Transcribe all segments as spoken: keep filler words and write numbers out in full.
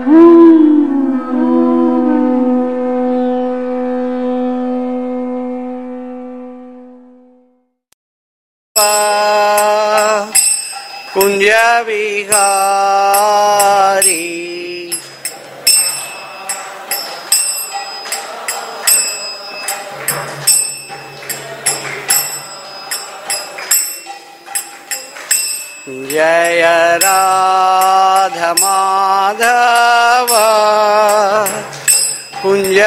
कुंज विहारी जय राधा माधव कुंज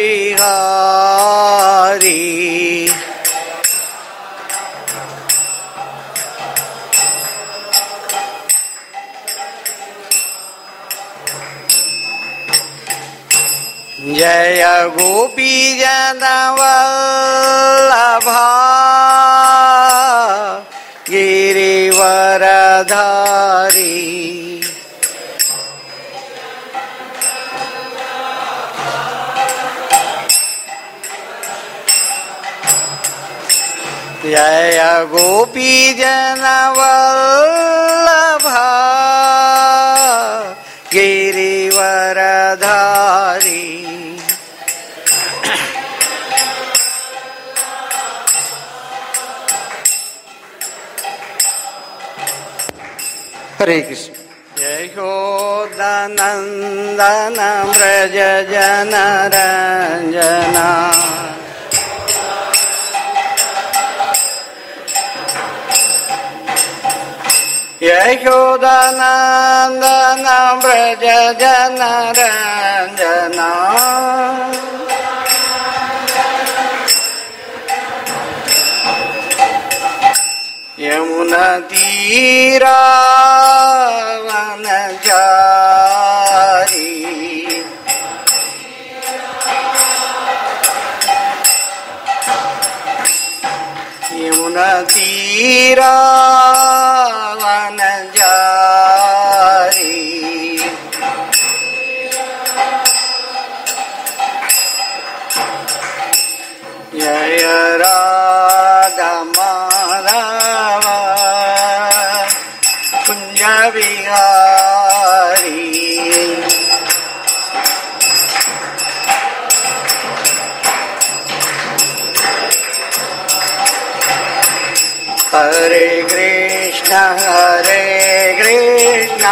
विहारी जय गोपी जन वल्लभा गिरिवरधारी जय गोपी जन वल्लभा गिरिवरधारी हरे कृष्ण। यशोदानंदन व्रज जन रंजना यशोदानंदन व्रज जन रंजना यमुना तीरा वनचारी यमुना तीरा वनचारी जय राधा माधव कुंज विहारी हरे कृष्ण हरे कृष्ण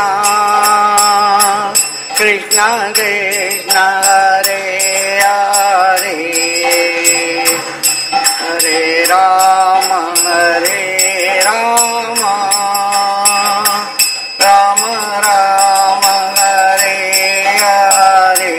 कृष्ण कृष्ण हरे हरे हरे राम हरे राम राम राम हरे हरे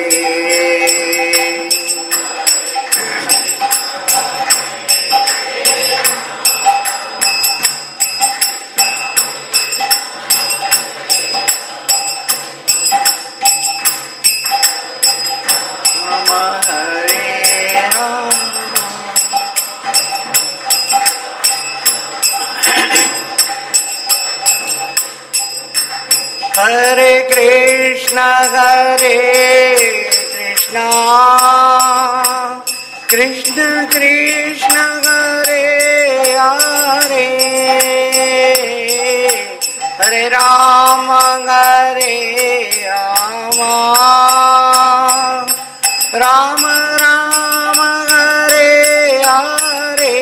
हरे कृष्ण हरे कृष्ण कृष्ण कृष्ण हरे हरे हरे राम हरे राम राम राम हरे हरे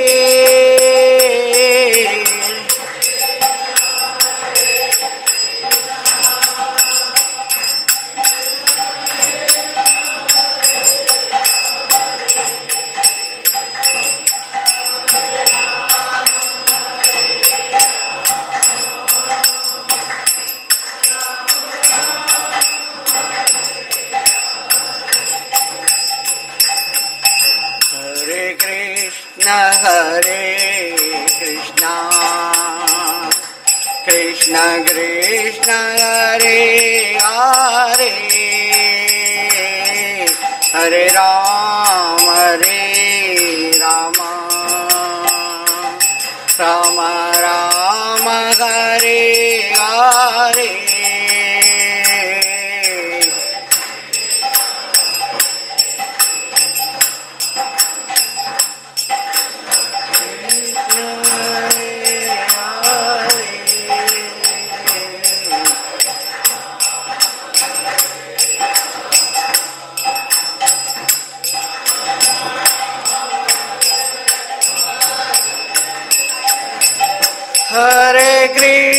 हरे कृष्ण कृष्ण कृष्ण हरे हरे हरे राम हरे Ram Ram Ram Hare Hare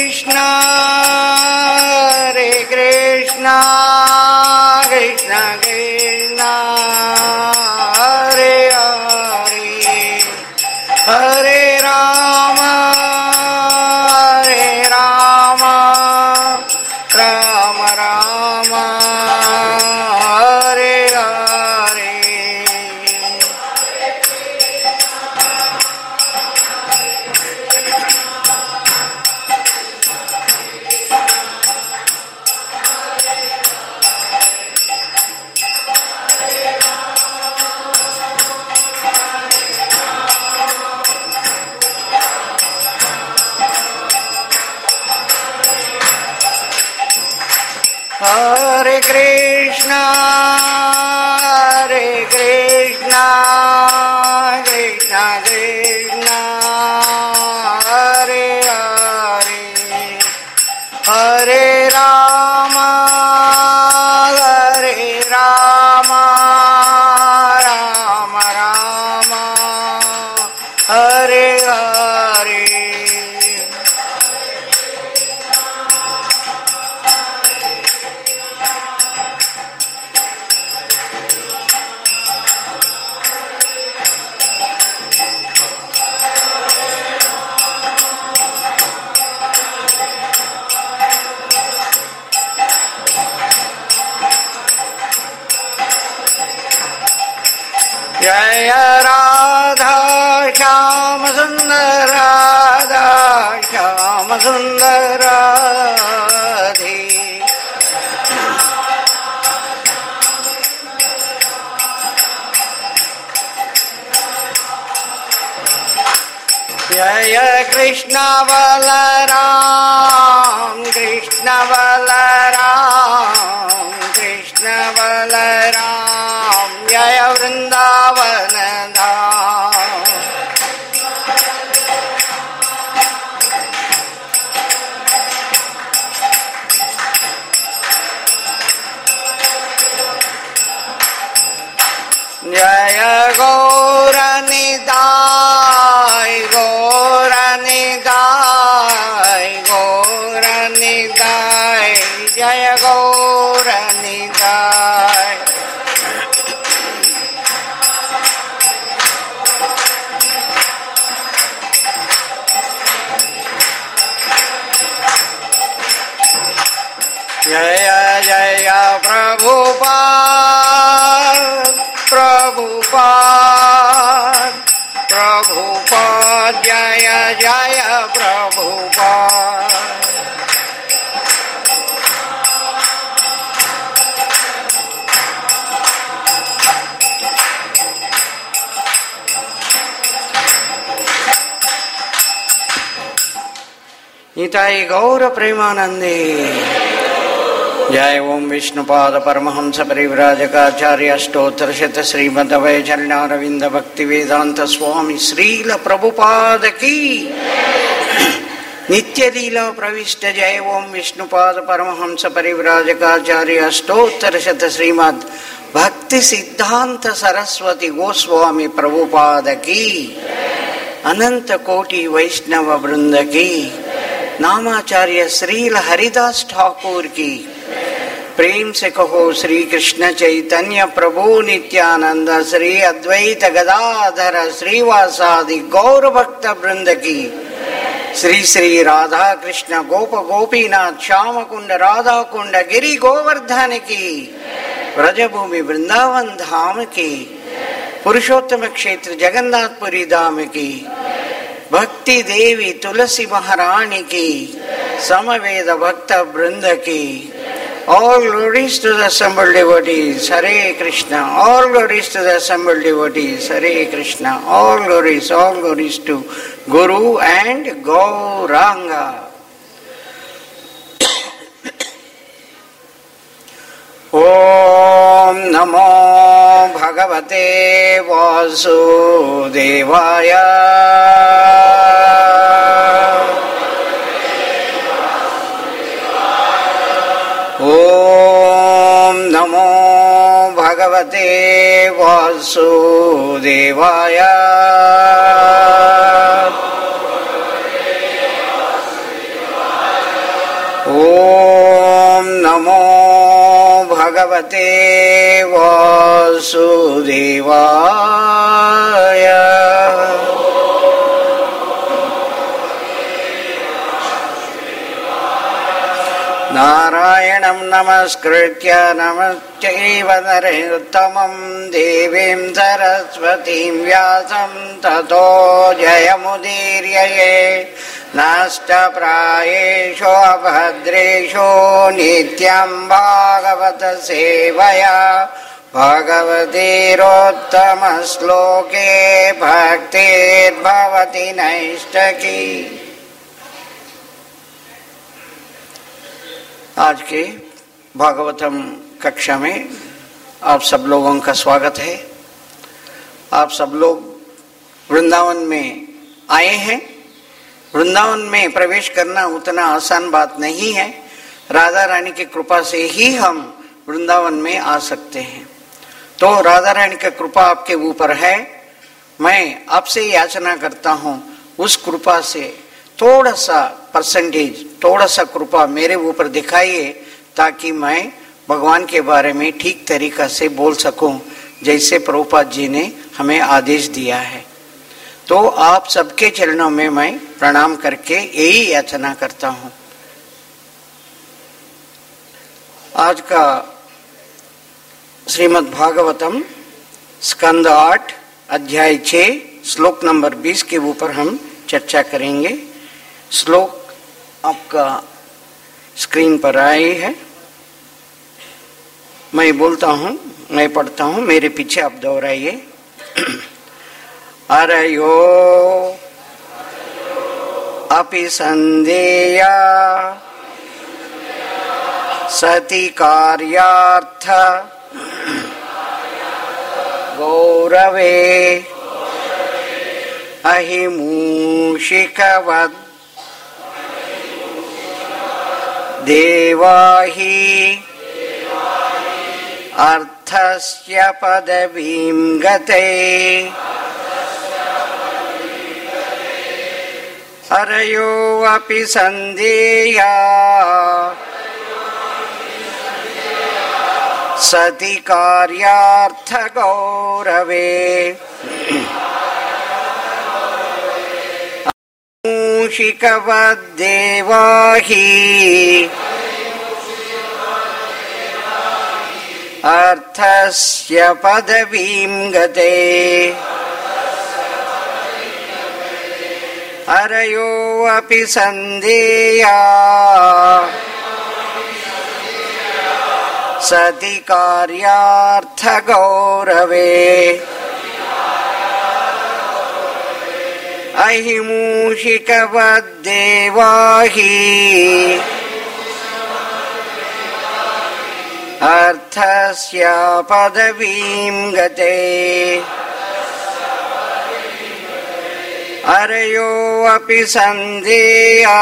Krishna, Hare Krishna, Krishna Krishna, Hare Hare, Hare Rama, Hare Rama, Rama Rama, Hare Hare. Hare Krishna, Hare Krishna, Krishna Krishna, Hare Hare, Hare Rama, Hare Rama, Rama Rama, Hare Hare. Jaya Radha Shyam Sundar Radha Shyam Sundar Radhe. Jaya Krishna Balaram Krishna Balaram Krishna Balaram Jaya Vrindavana Dham. Jaya Gauranidai Gauranidai Gauranidai Jaya Gauranidai. Jaya Jaya Prabhupada Prabhupada Prabhupada Jaya Jaya Prabhupada. Nitai गौर प्रेमानंदे. जय ओम विष्णुपाद परमहंस परिव्राजकाचार्य अष्टोत्तर शत श्रीमद अभय चरणारविंद भक्ति वेदांत स्वामी श्रील प्रभुपाद की. नित्य लीला प्रविष्ट जय ओम विष्णुपाद परमहंस परिव्राजकाचार्य अष्टोत्तर शत श्रीमद भक्ति सिद्धांत सरस्वती गोस्वामी प्रभुपाद की. अनंत कोटि वैष्णव वृंद की. नामाचार्य श्रील हरिदास ठाकुर की. प्रेम से कहो श्री कृष्ण चैतन्य प्रभु नित्यानंद श्री अद्वैत गदाधर श्रीवासादि गौर भक्त वृंद की. श्री श्री राधा कृष्ण गोप गोपीनाथ श्याम कुंड राधा कुंड गिरि गोवर्धन की. ब्रजभूमि वृंदावन धाम की. पुरुषोत्तम क्षेत्र जगन्नाथपुरी धाम की. भक्ति देवी तुलसी महारानी की. समवेद भक्त वृंद की. All glories to the assembled devotees, Hare Krishna. All glories to the assembled devotees, Hare Krishna. All glories, all glories to Guru and Gauranga. Om Namo Bhagavate Vasudevaya. Om Namo Bhagavate Vasudevaya. ओम नमो भगवते वासुदेवाय। नारायणं नमस्कृत्य नमश्चैव नरोत्तमं देवीं सरस्वतीं व्यासं ततो जयमुदीरये। नष्टप्रायेषु अभद्रेषु नित्यं भागवत सेवया भगवतीरोत्तमश्लोके भक्तिर्भवति नैष्ठकी। आज के भागवतम कक्षा में आप सब लोगों का स्वागत है। आप सब लोग वृंदावन में आए हैं। वृंदावन में प्रवेश करना उतना आसान बात नहीं है। राधा रानी की कृपा से ही हम वृंदावन में आ सकते हैं। तो राधा रानी की कृपा आपके ऊपर है। मैं आपसे याचना करता हूँ उस कृपा से थोड़ा सा परसेंटेज, थोड़ा सा कृपा मेरे ऊपर दिखाइए, ताकि मैं भगवान के बारे में ठीक तरीका से बोल सकूं, जैसे प्रभुपाद जी ने हमें आदेश दिया है। तो आप सबके चरणों में मैं प्रणाम करके यही याचना करता हूं। आज का श्रीमद् भागवतम स्कंद आठ अध्याय छः श्लोक नंबर बीस के ऊपर हम चर्चा करेंगे। श्लोक आपका स्क्रीन पर आए है। मैं बोलता हूँ, मैं पढ़ता हूँ, मेरे पीछे आप दोहराइए। अरयो अपि संदेया सति कार्यार्थ गौरवे अहिमूषिकवत् देवाहि अर्थस्य पदवीं गते। अरयो अपि संदेया सति कार्यार्थ गौरवे मूषिकवद्देवाहि अर्थस्य पदवीं गते। अरयो अपि संदेया सति कार्यार्थ गौरवे अहिमूषिकवद्देवाहि अर्थस्य पदवीं गते। अरयो अपि संदेया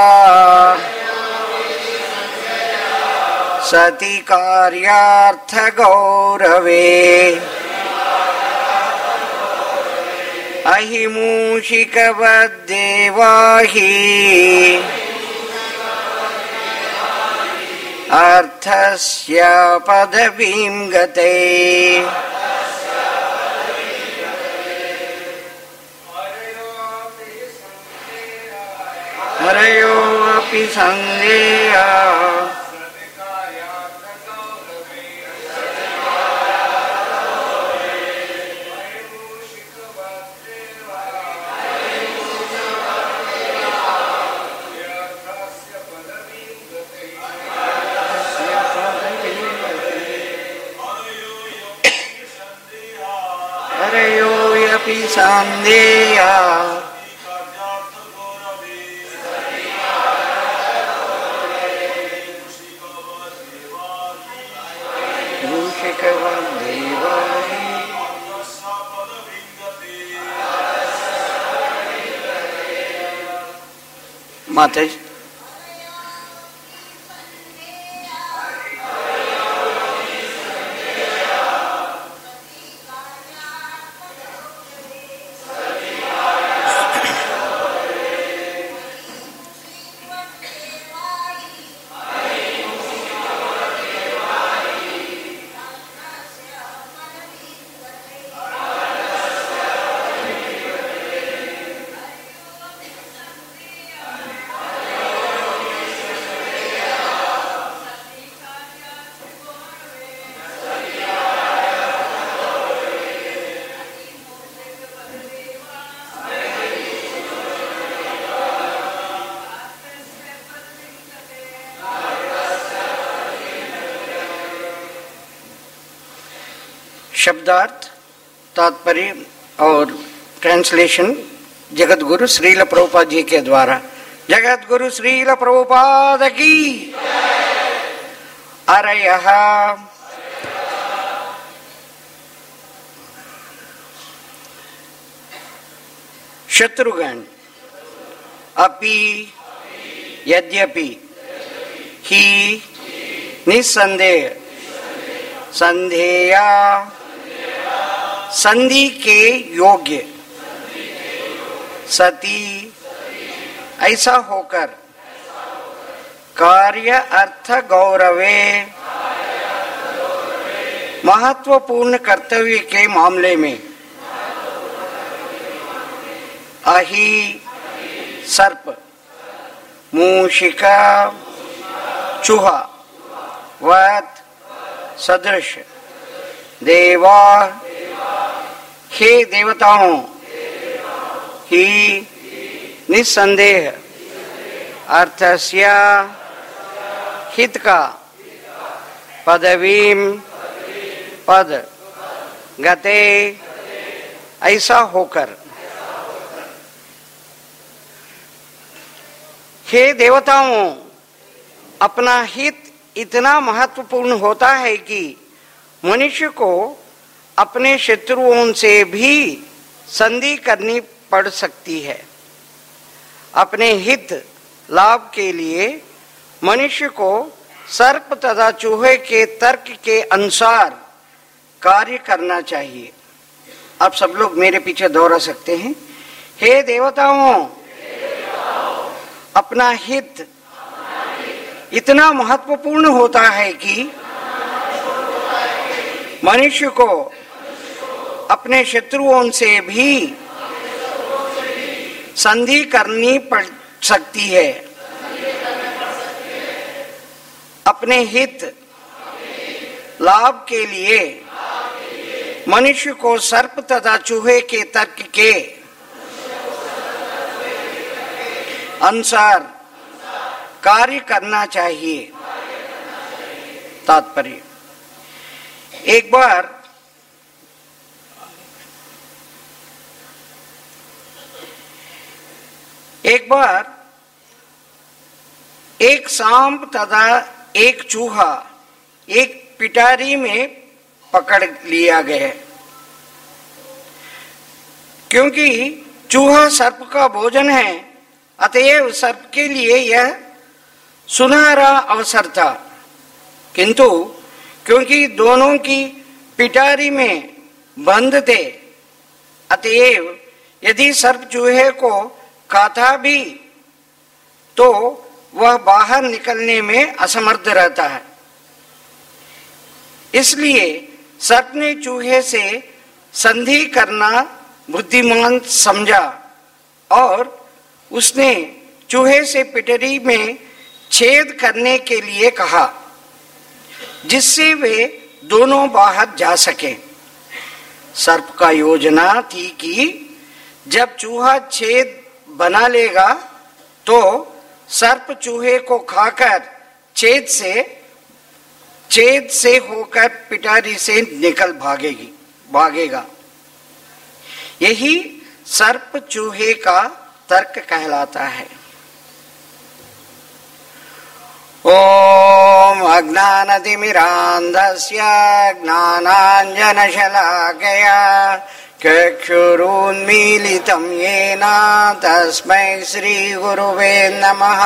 सति कार्यार्थ गौरवे अहिमूषिकवद्देवाहि अर्थस्य पदवीं गते। हरयो अपि संदेया हरयो अपि संदेया माता जी शब्दार्थ, तात्पर्य और ट्रांसलेशन जगत गुरु श्रील प्रभुपाद जी के द्वारा। जगत गुरु श्रील प्रभुपाद की। अरयः शत्रुघ्न अपि यद्यपि ही निसंदेह संधेया संधि के योग्य सती ऐसा होकर कार्य अर्थ गौरवे महत्वपूर्ण कर्तव्य के मामले में अहि सर्प मूषिका चूहा वत सदृश देवा हे देवताओं ही निसंदेह अर्थस्य हित का पदवीम पद गते ऐसा होकर हे देवताओं अपना हित इतना महत्वपूर्ण होता है कि मनुष्य को अपने शत्रुओं से भी संधि करनी पड़ सकती है। अपने हित लाभ के लिए मनुष्य को सर्प तथा चूहे के तर्क के अनुसार कार्य करना चाहिए। आप सब लोग मेरे पीछे दोहरा सकते हैं। हे देवताओं अपना हित इतना महत्वपूर्ण होता है कि मनुष्य को अपने शत्रुओं से भी संधि करनी पड़ सकती है। अपने हित लाभ के लिए मनुष्य को सर्प तथा चूहे के तर्क के अनुसार कार्य करना चाहिए। तात्पर्य, एक बार एक बार एक सांप तथा एक चूहा एक पिटारी में पकड़ लिया गया, क्योंकि चूहा सर्प का भोजन है, अतएव सर्प के लिए यह सुनहरा अवसर था। किंतु क्योंकि दोनों की पिटारी में बंद थे, अतएव यदि सर्प चूहे को खाता भी तो वह बाहर निकलने में असमर्थ रहता है। इसलिए सर्प ने चूहे से संधि करना बुद्धिमान समझा और उसने चूहे से पिटारी में छेद करने के लिए कहा, जिससे वे दोनों बाहर जा सके। सर्प का योजना थी कि जब चूहा छेद बना लेगा तो सर्प चूहे को खाकर छेद से छेद से होकर पिटारी से निकल भागेगी भागेगा। यही सर्प चूहे का तर्क कहलाता है। ओम अज्ञानतिमिरान्धस्य ज्ञानाञ्जनशलाकया चक्षुरुन्मीलितं येन तस्मै श्रीगुरुवे नमः।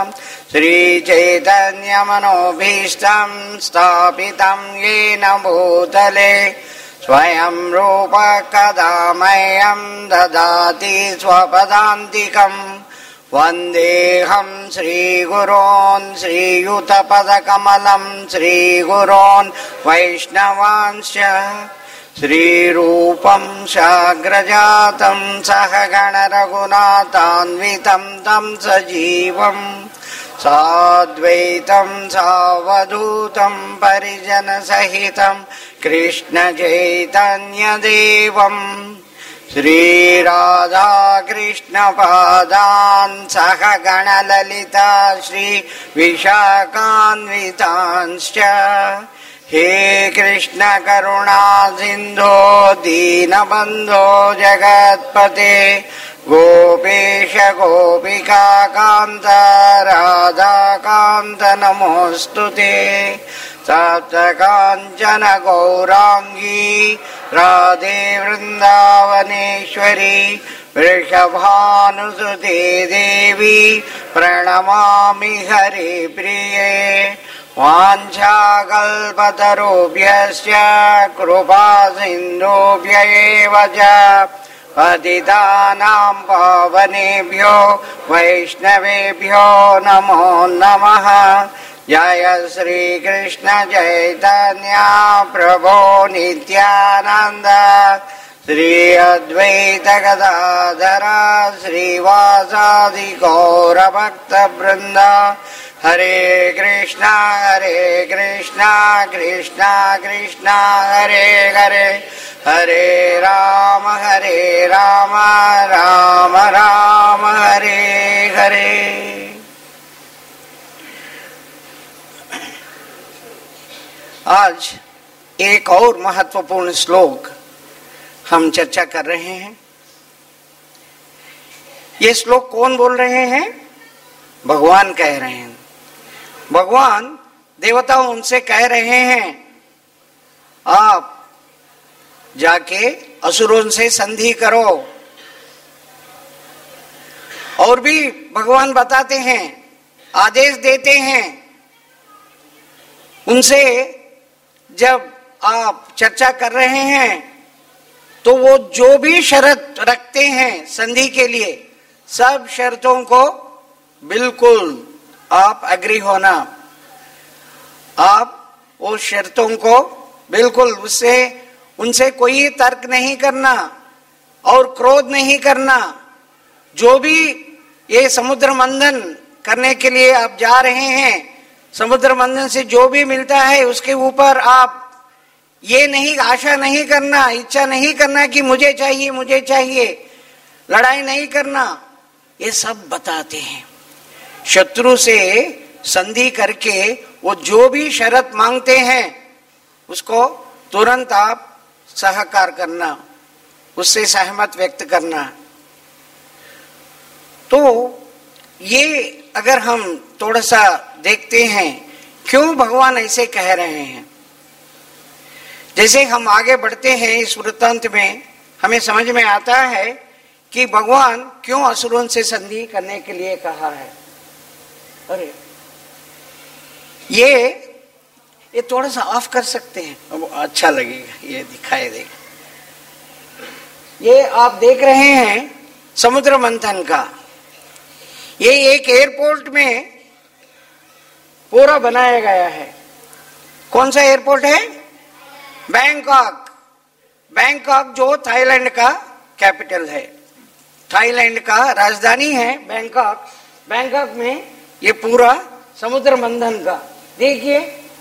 श्रीचैतन्यमनोभीष्टं स्थापितं येन भूतले स्वयं रूप कदा मह्यं ददाति स्वपदान्तिकम्। वन्देऽहं श्रीगुरोन् श्रीयुतपदकमलं श्रीगुरोन् वैष्णवांश्च। श्रीरूपं साग्रजातं सहगण रघुनाथान्वितं तं सजीवम् साद्वैतं सावधूतं परिजनसहितं कृष्ण चैतन्यदेवम्। श्रीराधा कृष्ण पादान् सहगण ललिता श्री विशाखान्वितांश्च। हे कृष्ण करुणा सिंधो दीनबंधो जगत्पते गोपेश गोपिका कांत राधा कांत नमोस्तुते सप्त कांचन गौरांगी राधे वृंदावनेश्वरी वृषभानुसुते देवी प्रणमामि हरिप्रिये वाञ्छाकल्पतरुभ्यश्च कृपा सिन्धुभ्य एव च पतितानां पावनेभ्यो वैष्णवेभ्यो नमो नमः। जय श्री कृष्ण चैतन्य प्रभो नित्यानंद श्री अद्वैत गदाधर श्रीवासादि गौर भक्त वृंद। हरे कृष्णा हरे कृष्णा कृष्णा कृष्णा हरे हरे हरे राम हरे राम राम राम हरे हरे। आज एक और महत्वपूर्ण श्लोक हम चर्चा कर रहे हैं। ये श्लोक कौन बोल रहे हैं? भगवान कह रहे हैं। भगवान देवताओं उनसे कह रहे हैं आप जाके असुरों से संधि करो। और भी भगवान बताते हैं, आदेश देते हैं उनसे, जब आप चर्चा कर रहे हैं तो वो जो भी शर्त रखते हैं संधि के लिए, सब शर्तों को बिल्कुल आप एग्री होना। आप वो शर्तों को बिल्कुल उससे उनसे कोई तर्क नहीं करना और क्रोध नहीं करना। जो भी ये समुद्र मंथन करने के लिए आप जा रहे हैं, समुद्र मंथन से जो भी मिलता है उसके ऊपर आप ये नहीं आशा नहीं करना, इच्छा नहीं करना कि मुझे चाहिए मुझे चाहिए, लड़ाई नहीं करना। ये सब बताते हैं। शत्रु से संधि करके वो जो भी शर्त मांगते हैं उसको तुरंत आप सहकार करना, उससे सहमत व्यक्त करना। तो ये अगर हम थोड़ा सा देखते हैं क्यों भगवान ऐसे कह रहे हैं। जैसे हम आगे बढ़ते हैं इस वृत्तांत में, हमें समझ में आता है कि भगवान क्यों असुरों से संधि करने के लिए कहा है। अरे ये ये थोड़ा सा ऑफ कर सकते हैं, अब अच्छा लगेगा, ये दिखाई देगा। ये आप देख रहे हैं समुद्र मंथन का, ये एक एयरपोर्ट में पूरा बनाया गया है। कौन सा एयरपोर्ट है? बैंकॉक। बैंकॉक जो थाईलैंड का कैपिटल है, थाईलैंड का राजधानी है बैंकॉक। बैंकॉक में ये पूरा समुद्र मंथन का देखिए,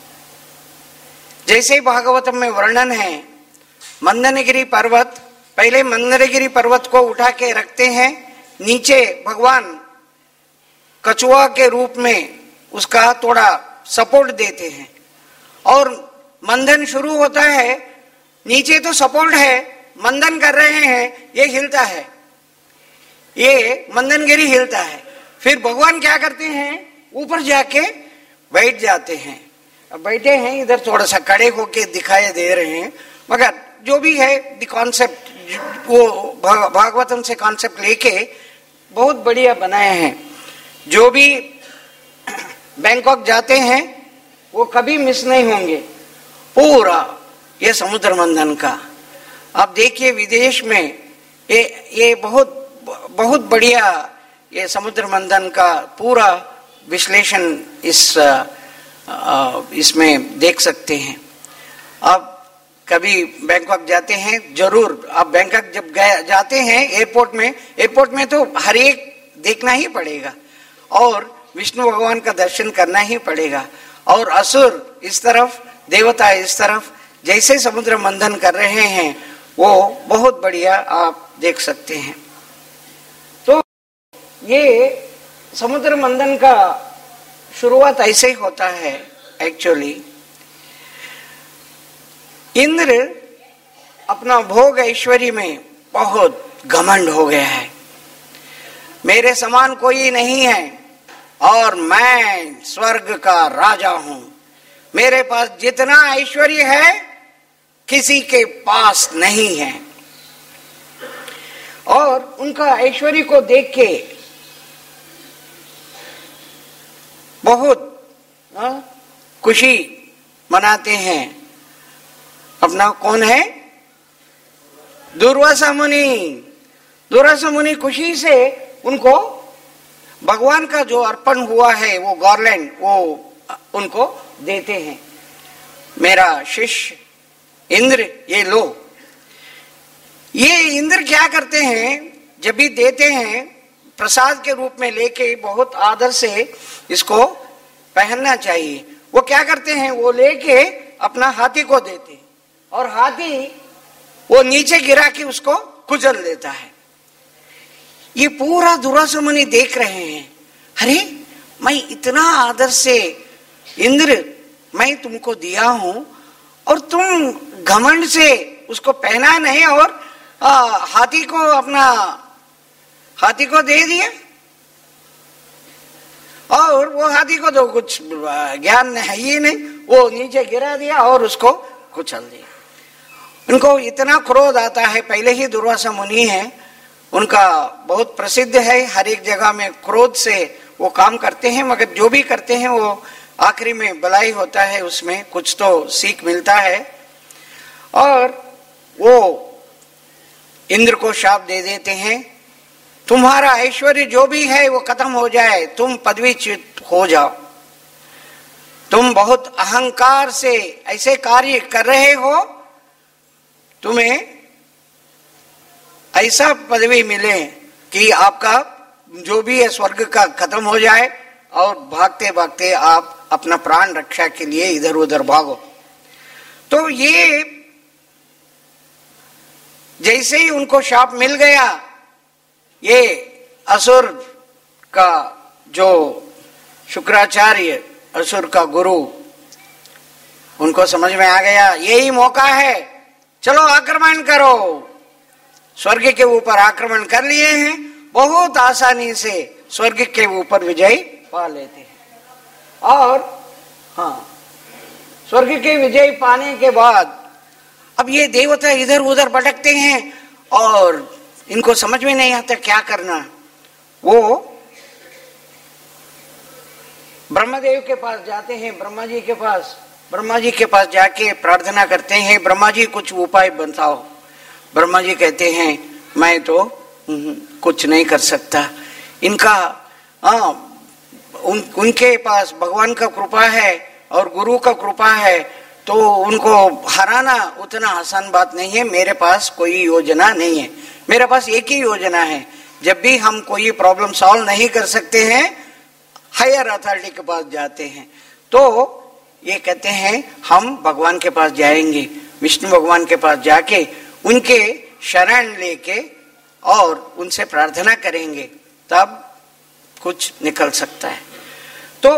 जैसे भागवतम में वर्णन है, मंदनगिरी पर्वत, पहले मंदनगिरी पर्वत को उठा के रखते हैं, नीचे भगवान कछुआ के रूप में उसका थोड़ा सपोर्ट देते हैं और मंथन शुरू होता है। नीचे तो सपोर्ट है, मंथन कर रहे हैं, ये हिलता है, ये मंदनगिरी हिलता है। फिर भगवान क्या करते हैं, ऊपर जाके बैठ जाते हैं। अब बैठे हैं इधर, थोड़ा सा खड़े होके दिखाई दे रहे हैं, मगर जो भी है द कॉन्सेप्ट वो भागवतम से कॉन्सेप्ट लेके बहुत बढ़िया बनाए हैं। जो भी बैंकॉक जाते हैं वो कभी मिस नहीं होंगे पूरा ये समुद्र मंथन का। आप देखिए विदेश में ये ये बहुत बहुत बढ़िया ये समुद्र मंथन का पूरा विश्लेषण इस इसमें देख सकते हैं। आप कभी बैंकॉक जाते हैं जरूर, आप बैंकॉक जब गए जाते हैं एयरपोर्ट में, एयरपोर्ट में तो हर एक देखना ही पड़ेगा और विष्णु भगवान का दर्शन करना ही पड़ेगा। और असुर इस तरफ, देवता इस तरफ, जैसे समुद्र मंथन कर रहे हैं वो बहुत बढ़िया आप देख सकते हैं। तो ये समुद्र मंथन का शुरुआत ऐसे ही होता है। एक्चुअली इंद्र अपना भोग ऐश्वर्य में बहुत घमंड हो गया है। मेरे समान कोई नहीं है और मैं स्वर्ग का राजा हूं। मेरे पास जितना ऐश्वर्य है किसी के पास नहीं है। और उनका ऐश्वर्य को देख के बहुत आ, खुशी मनाते हैं। अपना कौन है? दुर्वासा मुनि। दुर्वासा मुनि खुशी से उनको भगवान का जो अर्पण हुआ है वो गार्लैंड वो उनको देते हैं। मेरा शिष्य इंद्र ये लो। ये इंद्र क्या करते हैं, जब भी देते हैं प्रसाद के रूप में लेके बहुत आदर से इसको पहनना चाहिए। वो क्या करते हैं, वो लेके अपना हाथी को देते हैं और हाथी वो नीचे गिरा के उसको कुचल देता है। ये पूरा दुर्वासा मुनि देख रहे हैं, अरे मैं इतना आदर से इंद्र मैं तुमको दिया हूं और तुम घमंड से उसको पहना नहीं और आ, हाथी को अपना हाथी को दे दिया। और वो हाथी को तो कुछ ज्ञान है ही नहीं, वो नीचे गिरा दिया और उसको कुचल दिया। उनको इतना क्रोध आता है। पहले ही दुर्वासा मुनि है, उनका बहुत प्रसिद्ध है, हर एक जगह में क्रोध से वो काम करते हैं, मगर जो भी करते हैं वो आखिरी में भलाई होता है, उसमें कुछ तो सीख मिलता है। और वो इंद्र को शाप दे देते हैं, तुम्हारा ऐश्वर्य जो भी है वो खत्म हो जाए, तुम पदवीच्युत हो जाओ। तुम बहुत अहंकार से ऐसे कार्य कर रहे हो, तुम्हें ऐसा पदवी मिले कि आपका जो भी है स्वर्ग का खत्म हो जाए और भागते भागते आप अपना प्राण रक्षा के लिए इधर उधर भागो। तो ये जैसे ही उनको शाप मिल गया, ये असुर का जो शुक्राचार्य असुर का गुरु, उनको समझ में आ गया यही मौका है, चलो आक्रमण करो। स्वर्ग के ऊपर आक्रमण कर लिए हैं, बहुत आसानी से स्वर्ग के ऊपर विजय पा लेते हैं। और हाँ, स्वर्ग के विजय पाने के बाद अब ये देवता इधर उधर भटकते हैं और इनको समझ में नहीं आता क्या करना। वो ब्रह्मदेव के पास जाते हैं, ब्रह्मा जी के पास ब्रह्मा जी के पास जाके प्रार्थना करते हैं, ब्रह्मा जी कुछ उपाय बताओ। ब्रह्मा जी कहते हैं मैं तो कुछ नहीं कर सकता। इनका हाँ उन, उनके पास भगवान का कृपा है और गुरु का कृपा है, तो उनको हराना उतना आसान बात नहीं है। मेरे पास कोई योजना नहीं है, मेरे पास एक ही योजना है। जब भी हम कोई प्रॉब्लम सॉल्व नहीं कर सकते हैं, हायर अथॉरिटी के पास जाते हैं। तो ये कहते हैं हम भगवान के पास जाएंगे, विष्णु भगवान के पास जाके उनके शरण लेके और उनसे प्रार्थना करेंगे, तब कुछ निकल सकता है। तो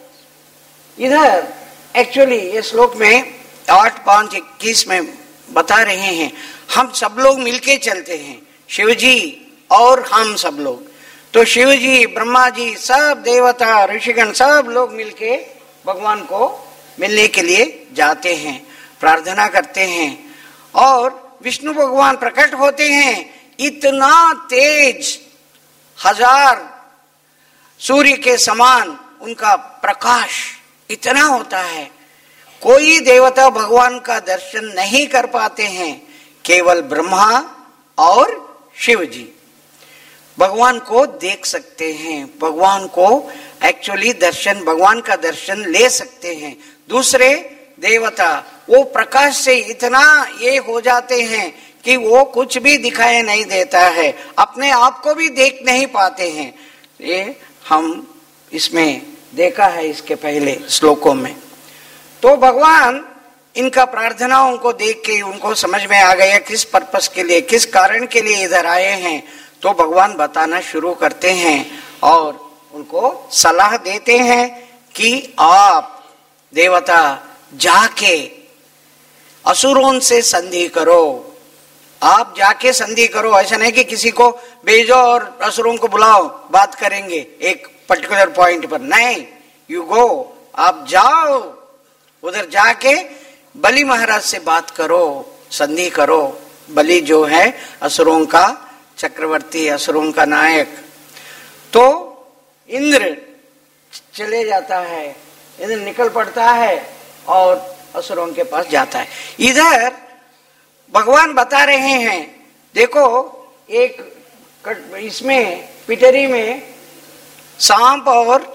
इधर एक्चुअली ये श्लोक में आठ पांच इक्कीस में बता रहे हैं, हम सब लोग मिलके चलते हैं, शिव जी और हम सब लोग। तो शिव जी, ब्रह्मा जी, सब देवता, ऋषिगण सब लोग मिलके भगवान को मिलने के लिए जाते हैं, प्रार्थना करते हैं। और विष्णु भगवान प्रकट होते हैं, इतना तेज, हजार सूर्य के समान उनका प्रकाश इतना होता है, कोई देवता भगवान का दर्शन नहीं कर पाते हैं, केवल ब्रह्मा और शिव जी भगवान को देख सकते हैं, भगवान को एक्चुअली दर्शन, भगवान का दर्शन ले सकते हैं। दूसरे देवता वो प्रकाश से इतना ये हो जाते हैं कि वो कुछ भी दिखाई नहीं देता है, अपने आप को भी देख नहीं पाते हैं। ये हम इसमें देखा है इसके पहले श्लोकों में। तो भगवान इनका प्रार्थनाओं को देख के उनको समझ में आ गया किस पर्पस के लिए, किस कारण के लिए इधर आए हैं। तो भगवान बताना शुरू करते हैं और उनको सलाह देते हैं कि आप देवता जाके असुरों से संधि करो। आप जाके संधि करो, ऐसा नहीं कि किसी को भेजो और असुरों को बुलाओ बात करेंगे एक पर्टिकुलर पॉइंट पर, नहीं, यू गो, आप जाओ उधर जाके बलि महाराज से बात करो, संधि करो। बलि जो है असुरों का चक्रवर्ती, असुरों का नायक। तो इंद्र चले जाता है, इंद्र निकल पड़ता है और असुरों के पास जाता है। इधर भगवान बता रहे हैं, देखो एक इसमें पिटरी में सांप और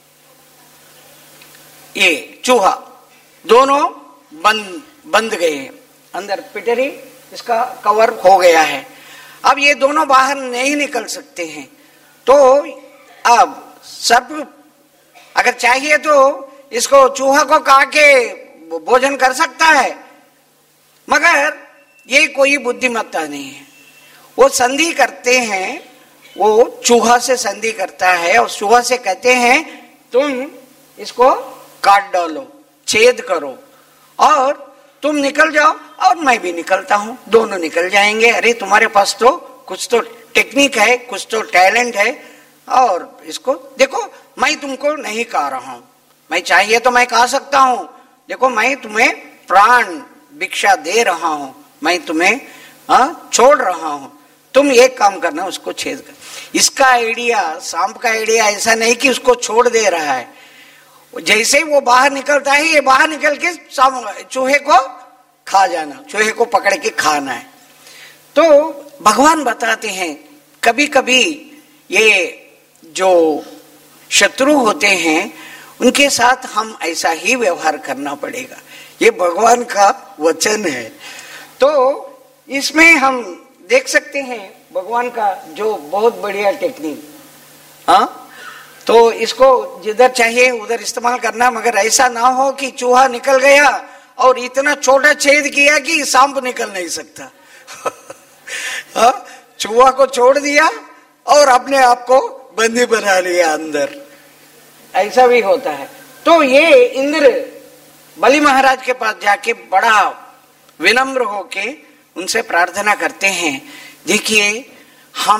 ये चूहा दोनों बंद बंद गए हैं अंदर, पिटरी इसका कवर हो गया है। अब ये दोनों बाहर नहीं निकल सकते हैं। तो अब सर्प अगर चाहिए तो इसको चूहा को खा के भोजन कर सकता है, मगर ये कोई बुद्धिमत्ता नहीं है। वो संधि करते हैं, वो चूहा से संधि करता है और चूहा से कहते हैं तुम इसको काट डालो, छेद करो और तुम निकल जाओ और मैं भी निकलता हूं, दोनों निकल जाएंगे। अरे तुम्हारे पास तो कुछ तो टेक्निक है, कुछ तो टैलेंट है, और इसको देखो मैं तुमको नहीं खा रहा हूं, मैं चाहिए तो मैं खा सकता हूं, देखो मैं तुम्हें प्राण भिक्षा दे रहा हूं, मैं तुम्हें आ, छोड़ रहा हूं, तुम एक काम करना उसको छेद कर। इसका आइडिया, सांप का आइडिया ऐसा नहीं कि उसको छोड़ दे रहा है, जैसे वो बाहर निकलता है ये बाहर निकल के चूहे को खा जाना, चूहे को पकड़ के खाना है। तो भगवान बताते हैं कभी कभी ये जो शत्रु होते हैं उनके साथ हम ऐसा ही व्यवहार करना पड़ेगा, ये भगवान का वचन है। तो इसमें हम देख सकते हैं भगवान का जो बहुत बढ़िया टेक्निक, हाँ, तो इसको जिधर चाहिए उधर इस्तेमाल करना, मगर ऐसा ना हो कि चूहा निकल गया और इतना छोटा छेद किया कि सांप निकल नहीं सकता। हाँ, चूहा को छोड़ दिया और अपने आप को बंदी बना लिया अंदर, ऐसा भी होता है। तो ये इंद्र बलि महाराज के पास जाके बड़ा विनम्र होके उनसे प्रार्थना करते हैं, देखिए हम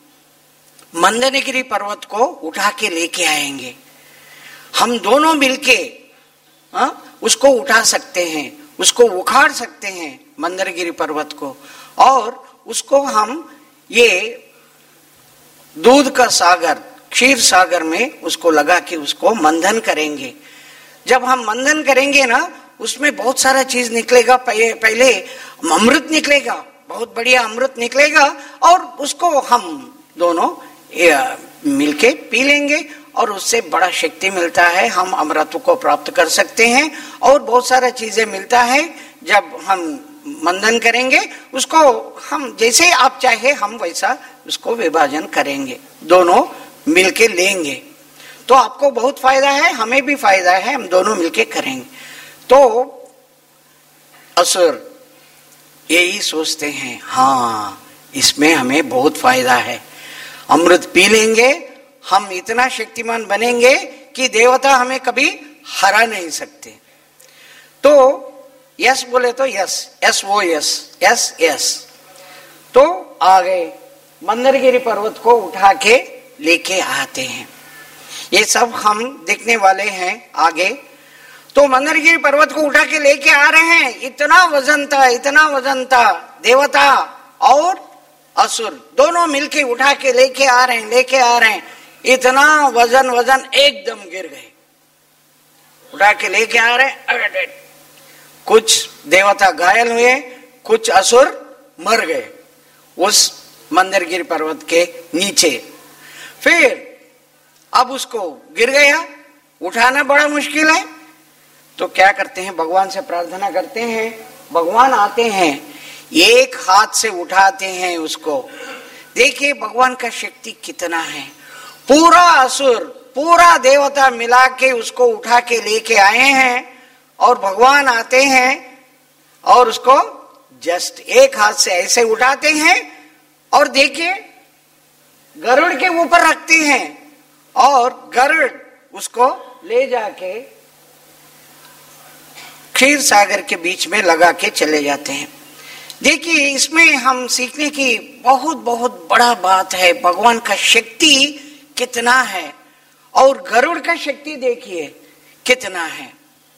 मंदनगिरी पर्वत को उठा के लेके आएंगे, हम दोनों मिलके आ, उसको उठा सकते हैं, उसको उखाड़ सकते हैं मंदनगिरी पर्वत को, और उसको हम ये दूध का सागर, क्षीर सागर में उसको लगा के उसको मंथन करेंगे। जब हम मंथन करेंगे ना, उसमें बहुत सारा चीज निकलेगा, पहले पहले अमृत निकलेगा, बहुत बढ़िया अमृत निकलेगा, और उसको हम दोनों मिलके पी लेंगे और उससे बड़ा शक्ति मिलता है, हम अमृत को प्राप्त कर सकते हैं और बहुत सारा चीजें मिलता है। जब हम मंथन करेंगे उसको, हम जैसे आप चाहे हम वैसा उसको विभाजन करेंगे, दोनों मिलके लेंगे, तो आपको बहुत फायदा है, हमें भी फायदा है, हम दोनों मिलके करेंगे। तो असुर यही सोचते हैं, हाँ इसमें हमें बहुत फायदा है, अमृत पी लेंगे, हम इतना शक्तिमान बनेंगे कि देवता हमें कभी हरा नहीं सकते। तो यस बोले तो यस, यस वो यस, यस यस। तो आ गए, मंदरगिरी पर्वत को उठा के लेके आते हैं, ये सब हम देखने वाले हैं आगे। तो मंदरगिरी पर्वत को उठा के लेके आ रहे हैं, इतना वजन था, इतना वजन था, देवता और असुर दोनों मिलके उठा के लेके आ रहे हैं, लेके आ रहे हैं, इतना वजन वजन एकदम गिर गए, उठा के लेके आ रहे हैं। कुछ देवता घायल हुए, कुछ असुर मर गए उस मंदरगिरी पर्वत के नीचे। फिर अब उसको गिर गया, उठाना बड़ा मुश्किल है, तो क्या करते हैं, भगवान से प्रार्थना करते हैं, भगवान आते हैं, एक हाथ से उठाते हैं उसको। देखिए भगवान का शक्ति कितना है, पूरा असुर पूरा देवता मिला के उसको उठा के लेके आए हैं, और भगवान आते हैं और उसको जस्ट एक हाथ से ऐसे उठाते हैं और देखिए गरुड़ के ऊपर रखते हैं, और गरुड़ उसको ले जाके क्षीर सागर के बीच में लगा के चले जाते हैं। देखिए, इसमें हम सीखने की बहुत बहुत बड़ा बात है, भगवान का शक्ति कितना है और गरुड़ का शक्ति देखिए कितना है।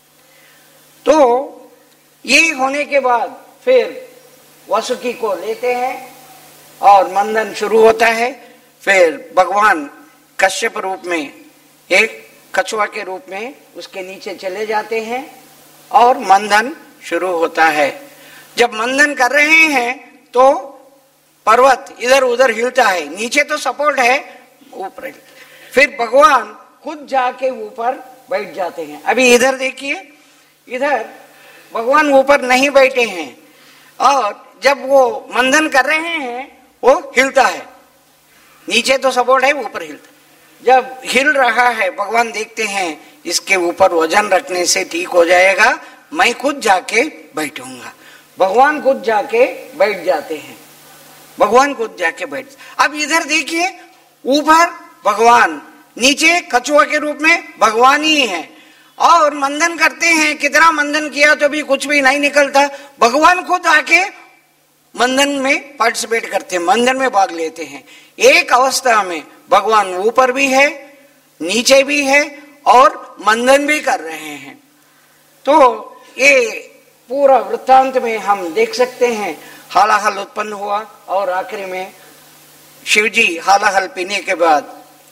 तो ये होने के बाद फिर वासुकी को लेते हैं और मंथन शुरू होता है। फिर भगवान कश्यप रूप में, एक कछुआ के रूप में उसके नीचे चले जाते हैं और मंथन शुरू होता है। जब मंथन कर रहे हैं तो पर्वत इधर उधर हिलता है, नीचे तो सपोर्ट है, ऊपर फिर भगवान खुद जाके ऊपर बैठ जाते हैं। अभी इधर देखिए, इधर भगवान ऊपर नहीं बैठे हैं और जब वो मंथन कर रहे हैं वो हिलता है, नीचे तो सपोर्ट है, ऊपर हिलता है। जब हिल रहा है भगवान देखते हैं इसके ऊपर वजन रखने से ठीक हो जाएगा, मैं खुद जाके बैठूंगा। भगवान खुद जाके बैठ जाते हैं, भगवान खुद जाके बैठ। अब इधर देखिए, ऊपर भगवान, नीचे कछुआ के रूप में भगवान ही है और मंथन करते हैं। कितना मंथन किया तो भी कुछ भी नहीं निकलता। भगवान खुद आके मंथन में पार्टिसिपेट करते हैं, मंथन में भाग लेते हैं। एक अवस्था में भगवान ऊपर भी है, नीचे भी है और मंथन भी कर रहे हैं। तो ये पूरा वृत्तांत में हम देख सकते हैं, हालाहल उत्पन्न हुआ और आखिरी में शिवजी हालाहल पीने के बाद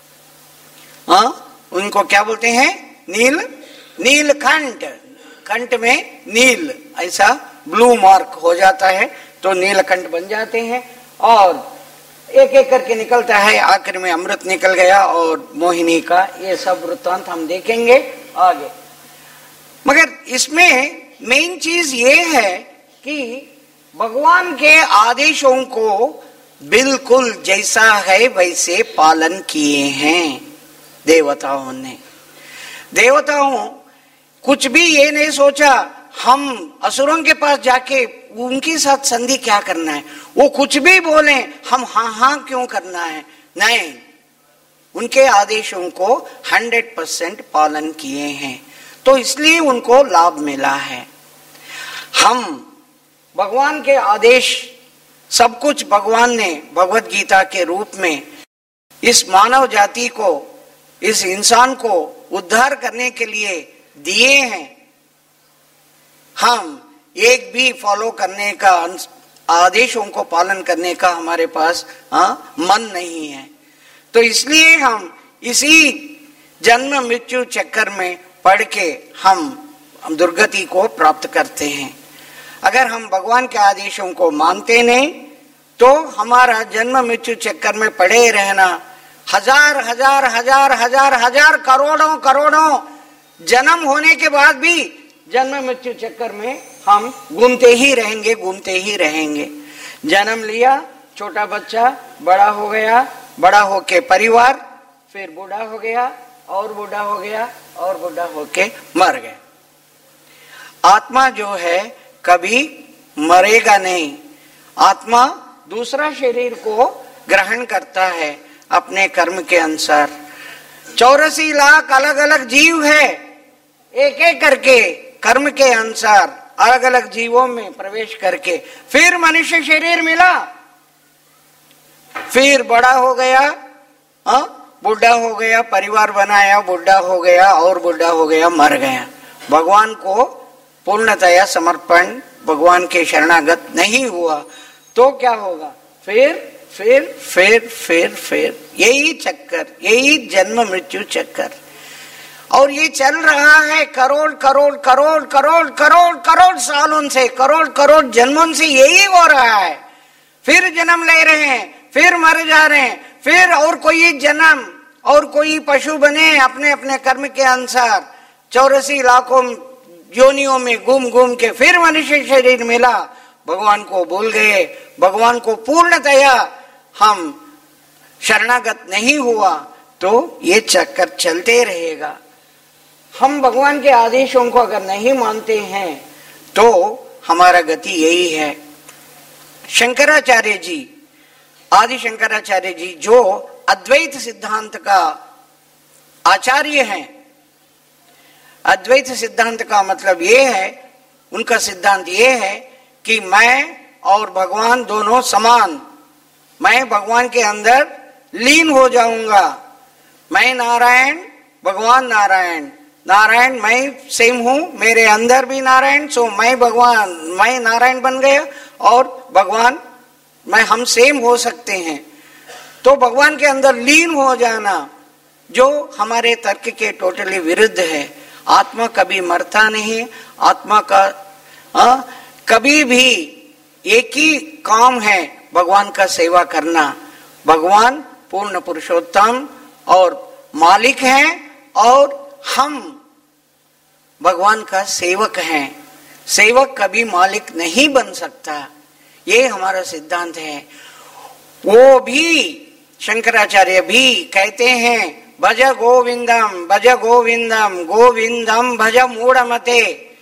हाँ उनको क्या बोलते हैं, नील नीलकंठ, कंठ में नील ऐसा ब्लू मार्क हो जाता है तो नीलकंठ बन जाते हैं और एक एक करके निकलता है, आखिर में अमृत निकल गया और मोहिनी का ये सब वृत्तांत हम देखेंगे आगे। मगर इसमें मेन चीज ये है कि भगवान के आदेशों को बिल्कुल जैसा है वैसे पालन किए हैं देवताओं ने। देवताओं कुछ भी ये नहीं सोचा हम असुरों के पास जाके उनके साथ संधि क्या करना है, वो कुछ भी बोले हम हाँ हाँ क्यों करना है, नहीं, उनके आदेशों को हंड्रेड परसेंट पालन किए हैं तो इसलिए उनको लाभ मिला है। हम भगवान के आदेश सब कुछ भगवान ने भगवत गीता के रूप में इस मानव जाति को, इस इंसान को उद्धार करने के लिए दिए हैं। हम एक भी फॉलो करने का, आदेशों को पालन करने का हमारे पास हाँ मन नहीं है तो इसलिए हम इसी जन्म मृत्यु चक्कर में पढ़ के हम दुर्गति को प्राप्त करते हैं। अगर हम भगवान के आदेशों को मानते नहीं तो हमारा जन्म मृत्यु चक्कर में पड़े रहना, हजार हजार हजार हजार हजार करोड़ों करोड़ों जन्म होने के बाद भी जन्म मृत्यु चक्कर में हम घूमते ही रहेंगे, घूमते ही रहेंगे। जन्म लिया, छोटा बच्चा, बड़ा हो गया, बड़ा होके परिवार, फिर बूढ़ा हो गया और बूढ़ा हो गया और बूढ़ा होके मर गया। आत्मा जो है कभी मरेगा नहीं। आत्मा दूसरा शरीर को ग्रहण करता है अपने कर्म के अनुसार। चौरासी लाख अलग अलग जीव है, एक एक करके कर्म के अनुसार अलग अलग जीवों में प्रवेश करके फिर मनुष्य शरीर मिला, फिर बड़ा हो गया, बूढ़ा हो गया, परिवार बनाया, बूढ़ा हो गया और बूढ़ा हो गया, मर गया। भगवान को पूर्णतया समर्पण, भगवान के शरणागत नहीं हुआ तो क्या होगा, फिर फिर फिर फिर फिर यही चक्कर, यही जन्म मृत्यु चक्कर। और ये चल रहा है करोड़ करोड़ करोड़ करोड़ करोड़ करोड़ सालों से, करोड़ करोड़ जन्मों से यही हो रहा है। फिर जन्म ले रहे हैं, फिर मर जा रहे हैं, फिर और कोई जन्म और कोई पशु बने अपने अपने कर्म के अनुसार, चौरासी लाखों योनियों में घूम घूम के फिर मनुष्य शरीर मिला। भगवान को भूल गए, भगवान को पूर्णतया हम शरणागत नहीं हुआ तो ये चक्कर चलते रहेगा। हम भगवान के आदेशों को अगर नहीं मानते हैं तो हमारा गति यही है। शंकराचार्य जी, आदि शंकराचार्य जी जो अद्वैत सिद्धांत का आचार्य हैं, अद्वैत सिद्धांत का मतलब ये है उनका सिद्धांत ये है कि मैं और भगवान दोनों समान, मैं भगवान के अंदर लीन हो जाऊंगा। मैं नारायण, भगवान नारायण, नारायण मैं सेम हूं, मेरे अंदर भी नारायण, सो मैं भगवान, मैं नारायण बन गया और भगवान मैं, हम सेम हो सकते हैं। तो भगवान के अंदर लीन हो जाना जो हमारे तर्क के टोटली विरुद्ध है। आत्मा कभी मरता नहीं, आत्मा का आ, कभी भी एक ही काम है, भगवान का सेवा करना। भगवान पूर्ण पुरुषोत्तम और मालिक हैं और हम भगवान का सेवक हैं। सेवक कभी मालिक नहीं बन सकता, ये हमारा सिद्धांत है। वो भी शंकराचार्य भी कहते हैं, भज गोविंदम भज गोविंदम गोविंदम भज मूढ़मते।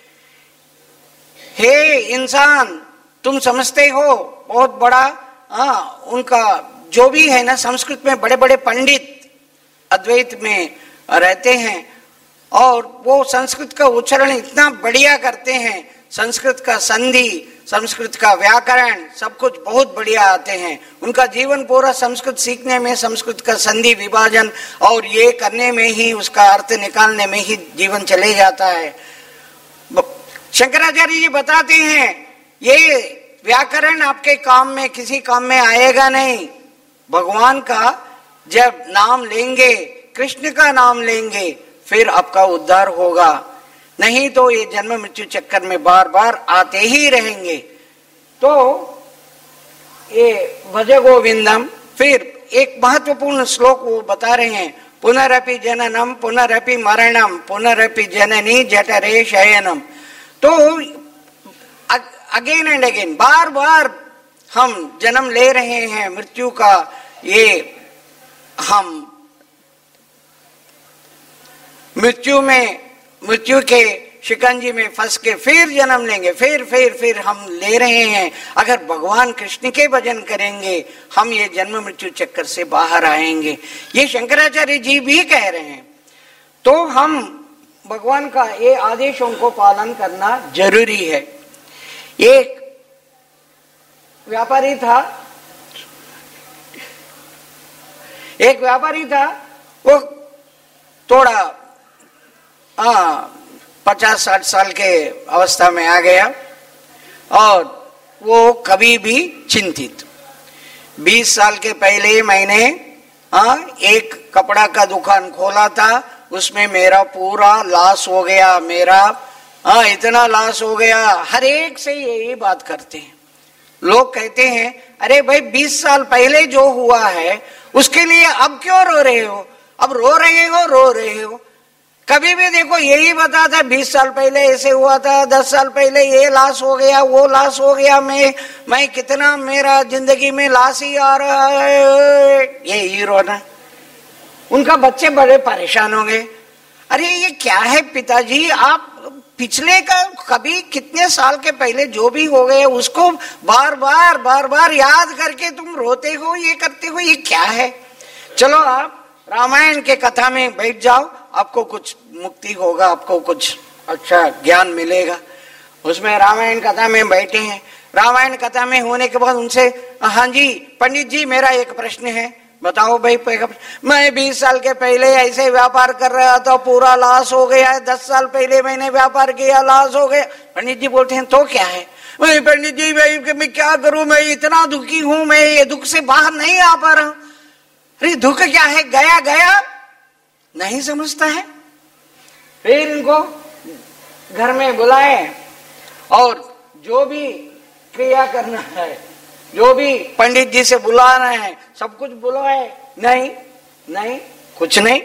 हे इंसान, तुम समझते हो बहुत बड़ा आ, उनका जो भी है ना, संस्कृत में बड़े बड़े पंडित अद्वैत में रहते हैं और वो संस्कृत का उच्चारण इतना बढ़िया करते हैं, संस्कृत का संधि, संस्कृत का व्याकरण, सब कुछ बहुत बढ़िया आते हैं। उनका जीवन पूरा संस्कृत सीखने में, संस्कृत का संधि विभाजन और ये करने में ही, उसका अर्थ निकालने में ही जीवन चले जाता है। शंकराचार्य जी बताते हैं ये व्याकरण आपके काम में, किसी काम में आएगा नहीं। भगवान का जब नाम लेंगे, कृष्ण का नाम लेंगे, फिर आपका उद्धार होगा, नहीं तो ये जन्म मृत्यु चक्कर में बार बार आते ही रहेंगे। तो ये भज गोविंदम, फिर एक महत्वपूर्ण श्लोक वो बता रहे हैं, पुनरपि जननम पुनरपि मरणम पुनरपि जननी जठरे शयनम। तो अगेन एंड अगेन, बार बार हम जन्म ले रहे हैं, मृत्यु का ये हम मृत्यु में, मृत्यु के शिकंजी में फंस के फिर जन्म लेंगे, फिर फिर फिर हम ले रहे हैं। अगर भगवान कृष्ण के भजन करेंगे, हम ये जन्म मृत्यु चक्कर से बाहर आएंगे, ये शंकराचार्य जी भी कह रहे हैं। तो हम भगवान का ये आदेशों को पालन करना जरूरी है। एक व्यापारी था, एक व्यापारी था, वो थोड़ा आ, पचास साठ साल के अवस्था में आ गया और वो कभी भी चिंतित। बीस साल के पहले मैंने आ, एक कपड़ा का दुकान खोला था, उसमें मेरा पूरा लॉस हो गया, मेरा आ, इतना लॉस हो गया। हर एक से यही बात करते हैं लोग, कहते हैं अरे भाई बीस साल पहले जो हुआ है उसके लिए अब क्यों रो रहे हो, अब रो रहे हो रो रहे हो कभी भी देखो यही बता था, बीस साल पहले ऐसे हुआ था, दस साल पहले ये लॉस हो गया, वो लॉस हो गया, मैं मैं कितना मेरा जिंदगी में लॉस ही आ रहा है, ये हीरो ना। उनका बच्चे बड़े परेशान हो गए, अरे ये क्या है पिताजी, आप पिछले का कभी कितने साल के पहले जो भी हो गए उसको बार बार बार बार याद करके तुम रोते हो, ये करते हो, ये क्या है। चलो आप रामायण के कथा में बैठ जाओ, आपको कुछ मुक्ति होगा, आपको कुछ अच्छा ज्ञान मिलेगा। उसमें रामायण कथा में बैठे हैं, रामायण कथा में होने के बाद उनसे, हाँ जी पंडित जी मेरा एक प्रश्न है, बताओ भाई। मैं बीस साल के पहले ऐसे व्यापार कर रहा था, पूरा लॉस हो गया है, दस साल पहले मैंने व्यापार किया, लॉस हो गया। पंडित जी बोलते हैं तो क्या है। मैं पंडित जी मैं, मैं क्या करूं, मैं इतना दुखी हूं, मैं ये दुख से बाहर नहीं आ पा रहा हूं। अरे दुख क्या है, गया गया नहीं समझता है। फिर इनको घर में बुलाए और जो भी क्रिया करना है, जो भी पंडित जी से बुलाना है, सब कुछ बुलाए, नहीं नहीं कुछ नहीं,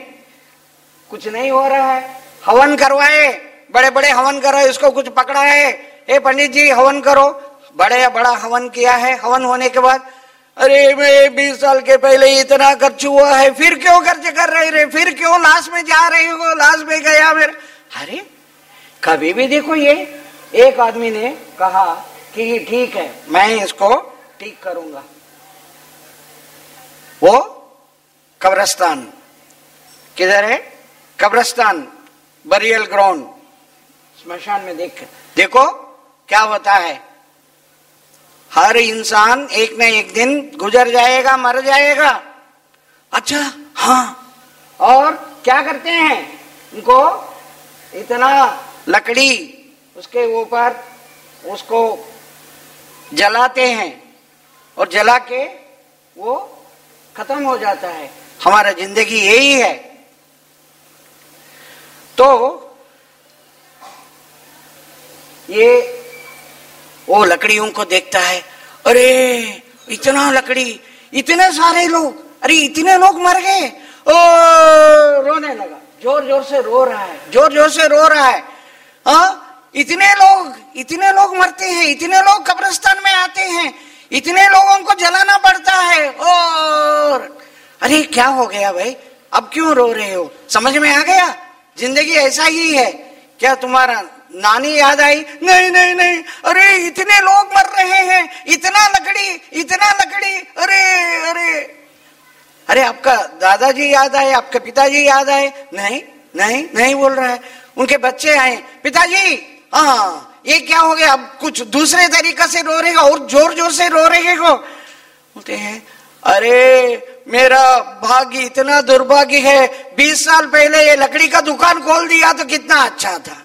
कुछ नहीं हो रहा है। हवन करवाए, बड़े बड़े हवन करवाए, उसको कुछ पकड़ा है, ए पंडित जी हवन करो, बड़े बड़ा हवन किया है। हवन होने के बाद अरे मैं बीस साल के पहले इतना खर्च हुआ है, फिर क्यों खर्च कर रहे रे, फिर क्यों लाश में जा रहे हो, लाश में गया मेरा। अरे कभी भी देखो, ये एक आदमी ने कहा कि ठीक है मैं इसको ठीक करूंगा। वो कब्रिस्तान किधर है, कब्रिस्तान बरियल ग्राउंड, स्मशान में देख देखो क्या होता है? हर इंसान एक न एक दिन गुजर जाएगा, मर जाएगा। अच्छा, हाँ, और क्या करते हैं? उनको इतना लकड़ी उसके ऊपर उसको जलाते हैं और जला के वो खत्म हो जाता है। हमारा जिंदगी यही है। तो ये वो लकड़ियों को देखता है, अरे इतना लकड़ी, इतने सारे लोग, अरे इतने लोग मर गए। ओ, रोने लगा, जोर जोर से रो रहा है, जोर जोर से रो रहा है। हाँ, इतने लोग, इतने लोग मरते हैं, इतने लोग कब्रिस्तान में आते हैं, इतने लोगों को जलाना पड़ता है। और अरे क्या हो गया भाई, अब क्यों रो रहे हो? समझ में आ गया जिंदगी ऐसा ही है। क्या तुम्हारा नानी याद आई? नहीं नहीं नहीं, अरे इतने लोग मर रहे हैं, इतना लकड़ी, इतना लकड़ी, अरे अरे अरे आपका दादाजी याद आए, आपके पिताजी याद आए? नहीं नहीं नहीं बोल रहा है। उनके बच्चे आए, पिताजी हाँ ये क्या हो गया? अब कुछ दूसरे तरीका से रो रहे हो और जोर जोर से रो रहे हो। बोलते हैं, अरे मेरा भाग्य इतना दुर्भाग्य है, बीस साल पहले ये लकड़ी का दुकान खोल दिया तो कितना अच्छा था।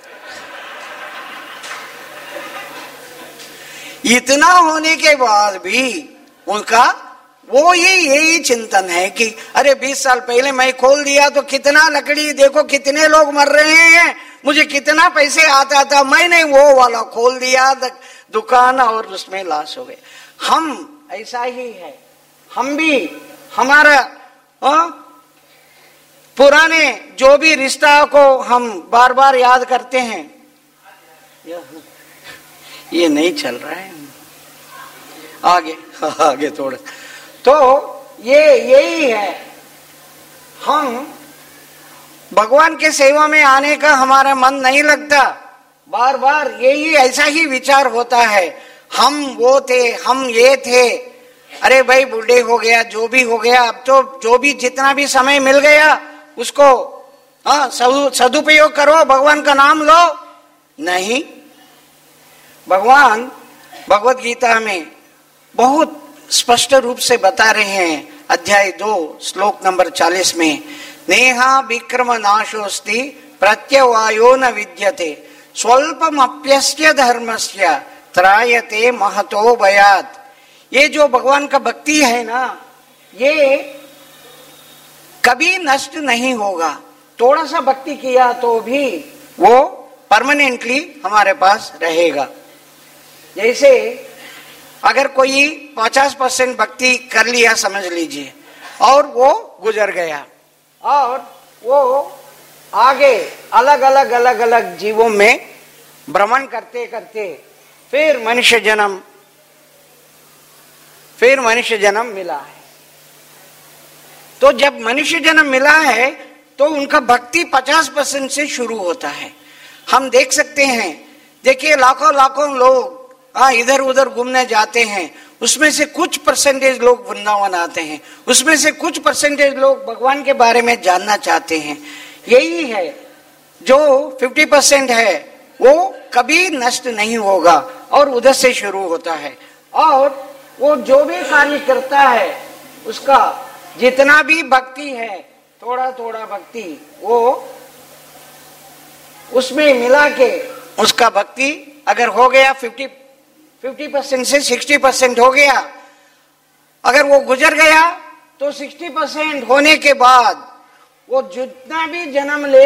इतना होने के बाद भी उनका वो ये यही चिंतन है कि अरे बीस साल पहले मैं खोल दिया तो कितना लकड़ी, देखो कितने लोग मर रहे हैं, मुझे कितना पैसे आता था, मैंने वो वाला खोल दिया दुकान और उसमें लॉस हो गए। हम ऐसा ही है, हम भी हमारा आ, पुराने जो भी रिश्ता को हम बार बार याद करते हैं। ये नहीं चल रहा है, आगे आगे थोड़ा। तो ये यही है, हम भगवान के सेवा में आने का हमारा मन नहीं लगता, बार बार यही ऐसा ही विचार होता है। हम वो थे, हम ये थे, अरे भाई बूढ़े हो गया, जो भी हो गया, अब तो जो भी जितना भी समय मिल गया उसको हाँ सदुपयोग करो, भगवान का नाम लो। नहीं, भगवान भगवत गीता में बहुत स्पष्ट रूप से बता रहे हैं, अध्याय दो श्लोक नंबर चालीस में, नेहा विक्रम नाशोस्ति प्रत्यवायो न विद्यते स्वल्पमप्यस्य धर्मस्य त्रायते महतो भयात्। ये जो भगवान का भक्ति है ना, ये कभी नष्ट नहीं होगा। थोड़ा सा भक्ति किया तो भी वो परमानेंटली हमारे पास रहेगा। जैसे अगर कोई पचास परसेंट भक्ति कर लिया समझ लीजिए, और वो गुजर गया, और वो आगे अलग अलग अलग अलग जीवों में भ्रमण करते करते फिर मनुष्य जन्म फिर मनुष्य जन्म मिला है। तो जब मनुष्य जन्म मिला है तो उनका भक्ति पचास परसेंट से शुरू होता है। हम देख सकते हैं, देखिए लाखों लाखों लोग हाँ इधर उधर घूमने जाते हैं, उसमें से कुछ परसेंटेज लोग वृंदावन आते हैं, उसमें से कुछ परसेंटेज लोग भगवान के बारे में जानना चाहते हैं। यही है, जो पचास परसेंट है वो कभी नष्ट नहीं होगा और उधर से शुरू होता है। और वो जो भी कार्य करता है उसका जितना भी भक्ति है, थोड़ा थोड़ा भक्ति वो उसमें मिला के उसका भक्ति अगर हो गया फिफ्टी फिफ्टी परसेंट से सिक्सटी परसेंट हो गया, अगर वो गुजर गया तो सिक्सटी परसेंट होने के बाद वो जितना भी जन्म ले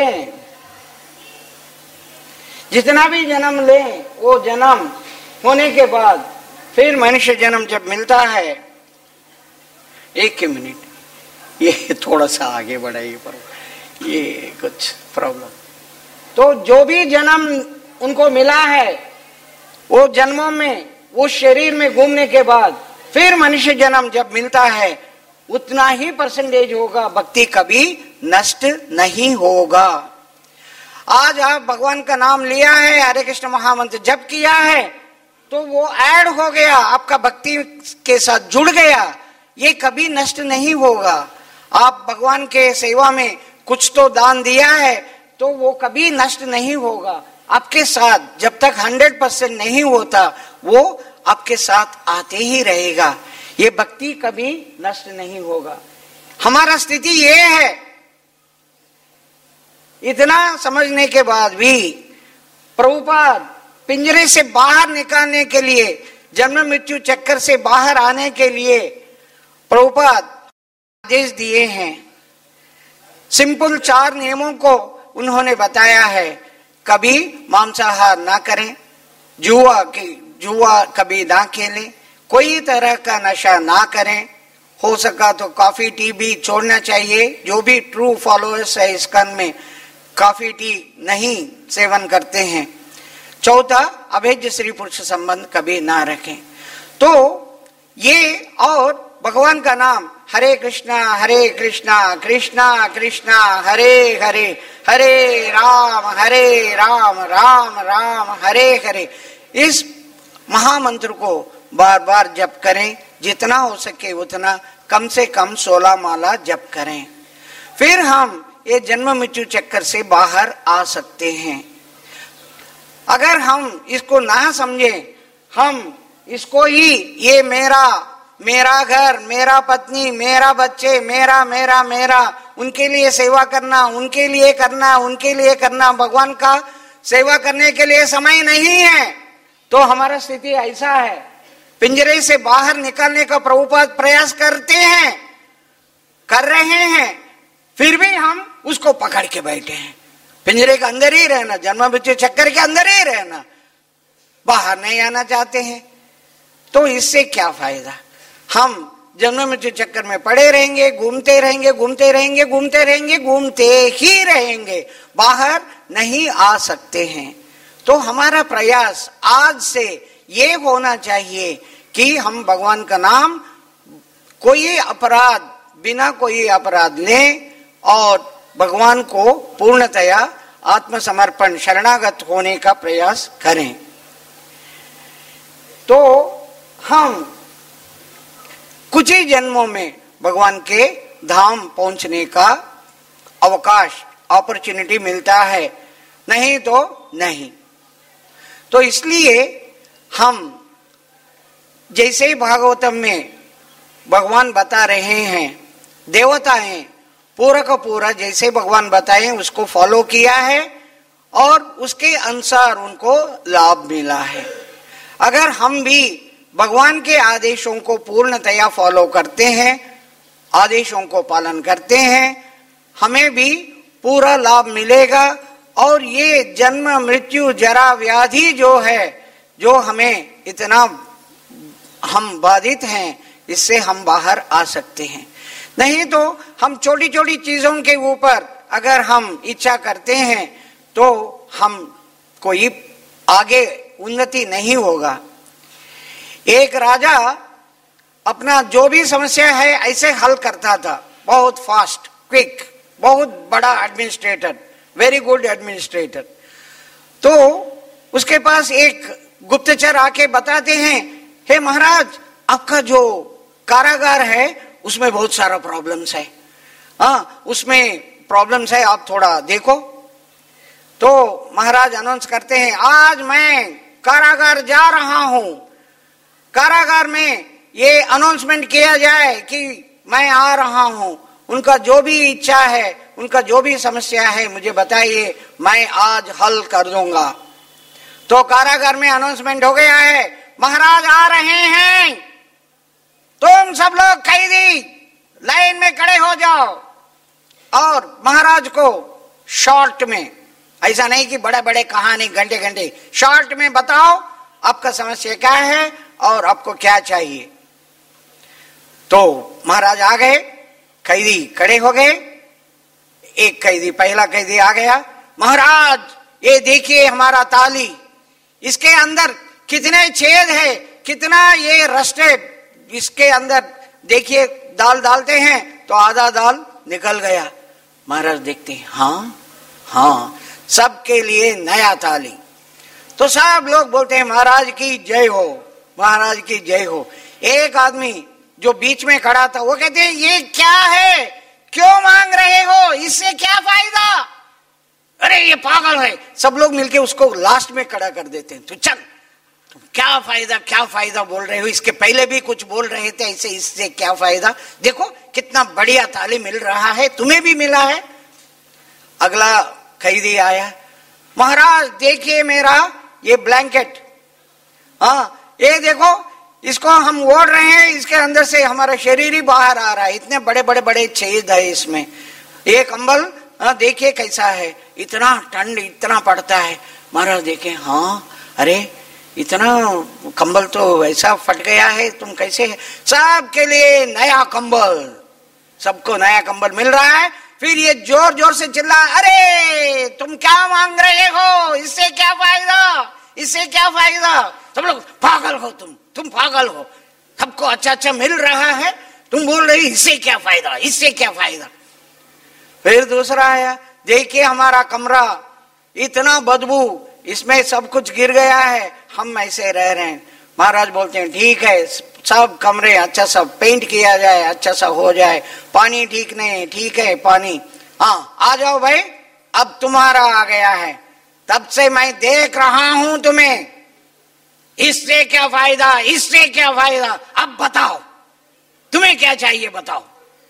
जितना भी जन्म ले वो जन्म होने के बाद फिर मनुष्य जन्म जब मिलता है, एक ही मिनट, ये थोड़ा सा आगे बढ़ाइए पर ये कुछ प्रॉब्लम। तो जो भी जन्म उनको मिला है वो जन्मों में वो शरीर में घूमने के बाद फिर मनुष्य जन्म जब मिलता है उतना ही परसेंटेज होगा, भक्ति कभी नष्ट नहीं होगा। आज आप भगवान का नाम लिया है, हरे कृष्ण महामंत्र जप किया है तो वो ऐड हो गया, आपका भक्ति के साथ जुड़ गया, ये कभी नष्ट नहीं होगा। आप भगवान के सेवा में कुछ तो दान दिया है तो वो कभी नष्ट नहीं होगा। आपके साथ जब तक हंड्रेड परसेंट नहीं होता वो आपके साथ आते ही रहेगा। ये भक्ति कभी नष्ट नहीं होगा। हमारा स्थिति ये है। इतना समझने के बाद भी प्रभुपाद पिंजरे से बाहर निकालने के लिए, जन्म मृत्यु चक्कर से बाहर आने के लिए प्रभुपाद आदेश दिए हैं। सिंपल चार नियमों को उन्होंने बताया है। कभी मांसाहार ना करें, जुआ की जुआ कभी ना खेलें, कोई तरह का नशा ना करें, हो सका तो कॉफी टी भी छोड़ना चाहिए। जो भी ट्रू फॉलोअर्स है इस्कॉन में कॉफी टी नहीं सेवन करते हैं। चौथा, अभेद्य स्त्री पुरुष संबंध कभी ना रखें। तो ये और भगवान का नाम हरे कृष्णा हरे कृष्णा कृष्णा कृष्णा हरे हरे, हरे राम हरे राम राम राम हरे हरे, इस महामंत्र को बार बार जप करें। जितना हो सके उतना, कम से कम सोलह माला जप करें। फिर हम ये जन्म मृत्यु चक्कर से बाहर आ सकते हैं। अगर हम इसको ना समझें, हम इसको ही ये मेरा मेरा घर, मेरा पत्नी, मेरा बच्चे, मेरा मेरा मेरा उनके लिए सेवा करना, उनके लिए करना, उनके लिए करना, भगवान का सेवा करने के लिए समय नहीं है, तो हमारा स्थिति ऐसा है। पिंजरे से बाहर निकालने का प्रभुपाद प्रयास करते हैं, कर रहे हैं, फिर भी हम उसको पकड़ के बैठे हैं। पिंजरे के अंदर ही रहना, जन्म मृत्यु चक्कर के अंदर ही रहना, बाहर नहीं आना चाहते हैं। तो इससे क्या फायदा? हम जन्म मृत्यु चक्कर में पड़े रहेंगे, घूमते रहेंगे घूमते रहेंगे घूमते रहेंगे घूमते ही रहेंगे, बाहर नहीं आ सकते हैं। तो हमारा प्रयास आज से ये होना चाहिए कि हम भगवान का नाम कोई अपराध बिना कोई अपराध लें और भगवान को पूर्णतया आत्मसमर्पण शरणागत होने का प्रयास करें। तो हम कुछ ही जन्मों में भगवान के धाम पहुंचने का अवकाश, अपॉर्चुनिटी मिलता है, नहीं तो नहीं। तो इसलिए हम जैसे ही भागवतम में भगवान बता रहे हैं, देवताएं पूरा का पूरा जैसे भगवान बताए उसको फॉलो किया है और उसके अनुसार उनको लाभ मिला है। अगर हम भी भगवान के आदेशों को पूर्णतया फॉलो करते हैं, आदेशों को पालन करते हैं, हमें भी पूरा लाभ मिलेगा। और ये जन्म मृत्यु जरा व्याधि जो है, जो हमें इतना हम बाधित हैं, इससे हम बाहर आ सकते हैं। नहीं तो हम छोटी छोटी चीजों के ऊपर अगर हम इच्छा करते हैं तो हम कोई आगे उन्नति नहीं होगा। एक राजा अपना जो भी समस्या है ऐसे हल करता था, बहुत फास्ट, क्विक, बहुत बड़ा एडमिनिस्ट्रेटर, वेरी गुड एडमिनिस्ट्रेटर। तो उसके पास एक गुप्तचर आके बताते हैं, हे महाराज, आपका जो कारागार है उसमें बहुत सारा प्रॉब्लम्स है, हाँ उसमें प्रॉब्लम्स है, आप थोड़ा देखो। तो महाराज अनाउंस करते हैं, आज मैं कारागार जा रहा हूं, कारागार में ये अनाउंसमेंट किया जाए कि मैं आ रहा हूं, उनका जो भी इच्छा है, उनका जो भी समस्या है मुझे बताइए, मैं आज हल कर दूंगा। तो कारागार में अनाउंसमेंट हो गया है, महाराज आ रहे हैं, तुम सब लोग कैदी लाइन में खड़े हो जाओ। और महाराज को शॉर्ट में, ऐसा नहीं कि बड़े बड़े कहानी घंटे घंटे, शॉर्ट में बताओ आपका समस्या क्या है और आपको क्या चाहिए। तो महाराज आ गए, कैदी खड़े हो गए। एक कैदी, पहला कैदी आ गया, महाराज ये देखिए हमारा ताली, इसके अंदर कितने छेद है, कितना ये रस्टे, इसके अंदर देखिए दाल डालते हैं तो आधा दाल निकल गया। महाराज देखते हैं, हाँ हाँ सबके लिए नया ताली। तो सब लोग बोलते हैं महाराज की जय हो, महाराज की जय हो। एक आदमी जो बीच में खड़ा था वो कहते हैं, ये क्या है, क्यों मांग रहे हो, इससे क्या फायदा, अरे ये पागल है, सब लोग मिलके उसको लास्ट में खड़ा कर देते हैं। तो चल, तुम क्या फायदा क्या फायदा बोल रहे हो, इसके पहले भी कुछ बोल रहे थे ऐसे, इससे क्या फायदा, देखो कितना बढ़िया तालीम मिल रहा है, तुम्हें भी मिला है। अगला खरीदी आया, महाराज देखिए मेरा ये ब्लैंकेट, हाँ ये देखो इसको हम ओढ़ रहे हैं, इसके अंदर से हमारा शरीर ही बाहर आ रहा है, इतने बड़े बड़े बड़े छेद है इसमें। ये कंबल हाँ देखिए कैसा है, इतना ठंड इतना पड़ता है। महाराज देखे, हाँ अरे इतना कंबल तो ऐसा फट गया है, तुम कैसे है? सबके लिए नया कंबल, सबको नया कंबल मिल रहा है। फिर ये जोर जोर से चिल्ला, अरे तुम क्या मांग रहे हो, इससे क्या फायदा, इससे क्या फायदा, सब लोग पागल हो तुम तुम पागल हो, सबको अच्छा अच्छा मिल रहा है, तुम बोल रहे इससे क्या फायदा, इससे क्या फायदा। फिर दूसरा आया, देखिए हमारा कमरा इतना बदबू, इसमें सब कुछ गिर गया है, हम ऐसे रह रहे हैं। महाराज बोलते हैं ठीक है, सब कमरे अच्छा सा पेंट किया जाए, अच्छा सा हो जाए, पानी ठीक नहीं, ठीक है पानी, हाँ आ जाओ भाई, अब तुम्हारा आ गया है, तब से मैं देख रहा हूं तुम्हें, इससे क्या फायदा, इससे क्या फायदा, अब बताओ तुम्हें क्या चाहिए बताओ।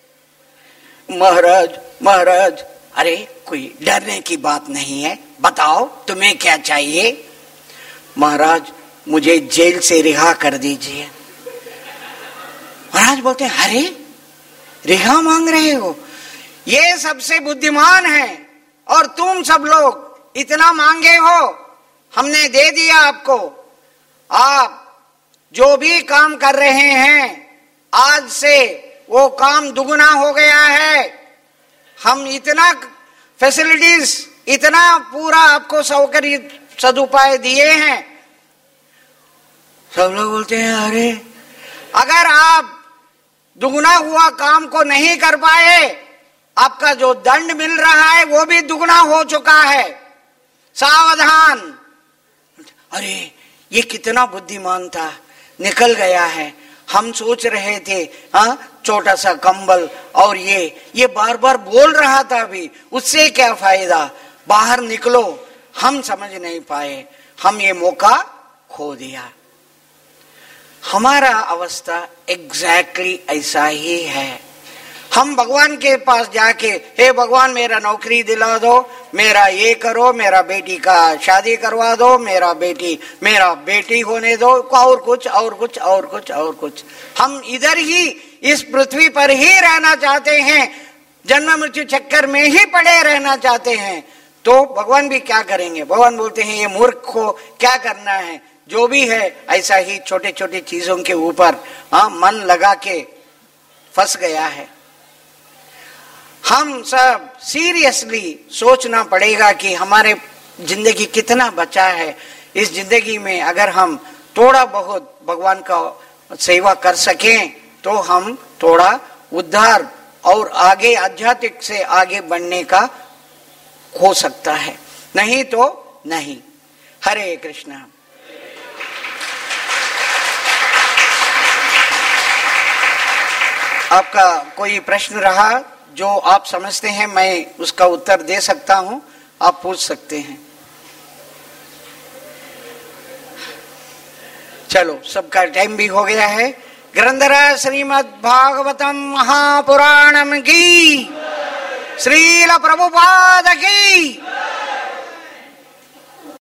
महाराज महाराज अरे कोई डरने की बात नहीं है, बताओ तुम्हें क्या चाहिए। महाराज मुझे जेल से रिहा कर दीजिए। महाराज बोलते हैं अरे रिहा मांग रहे हो, ये सबसे बुद्धिमान है और तुम सब लोग इतना मांगे हो, हमने दे दिया आपको, आप जो भी काम कर रहे हैं आज से वो काम दुगुना हो गया है, हम इतना फैसिलिटीज, इतना पूरा आपको सौकर्य सदुपाय दिए हैं। सब लोग बोलते हैं अरे अगर आप दुगुना हुआ काम को नहीं कर पाए, आपका जो दंड मिल रहा है वो भी दुगना हो चुका है, सावधान। अरे ये कितना बुद्धिमान था, निकल गया है। हम सोच रहे थे हाँ छोटा सा कंबल और ये ये बार बार बोल रहा था अभी, उससे क्या फायदा, बाहर निकलो। हम समझ नहीं पाए, हम ये मौका खो दिया। हमारा अवस्था एग्जैक्टली ऐसा ही है। हम भगवान के पास जाके हे भगवान मेरा नौकरी दिला दो, मेरा ये करो, मेरा बेटी का शादी करवा दो, मेरा बेटी मेरा बेटी होने दो, और कुछ और कुछ और कुछ और कुछ। हम इधर ही इस पृथ्वी पर ही रहना चाहते हैं, जन्म मृत्यु चक्कर में ही पड़े रहना चाहते हैं। तो भगवान भी क्या करेंगे, भगवान बोलते हैं ये मूर्ख को क्या करना है, जो भी है ऐसा ही छोटे छोटे चीजों के ऊपर हाँ मन लगा के फंस गया है। हम सब सीरियसली सोचना पड़ेगा कि हमारे जिंदगी कितना बचा है। इस जिंदगी में अगर हम थोड़ा बहुत भगवान का सेवा कर सकें तो हम थोड़ा उद्धार और आगे आध्यात्मिक से आगे बढ़ने का हो सकता है, नहीं तो नहीं। हरे कृष्णा। आपका कोई प्रश्न रहा जो आप समझते हैं मैं उसका उत्तर दे सकता हूं, आप पूछ सकते हैं। चलो सबका टाइम भी हो गया है। ग्रंथराज श्रीमद् भागवतम महापुराणम की, श्रील प्रभुपाद की।